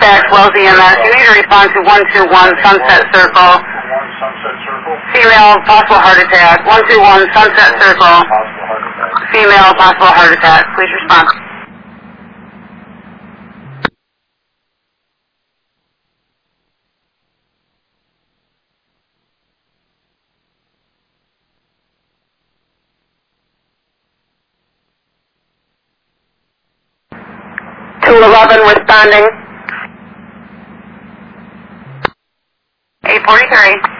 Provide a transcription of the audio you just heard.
Dispatch, Wells EMS. You need to respond to 121 Sunset Circle. Female, possible heart attack. 121 Sunset Circle. Female, possible heart attack. Please respond. Responding. 843.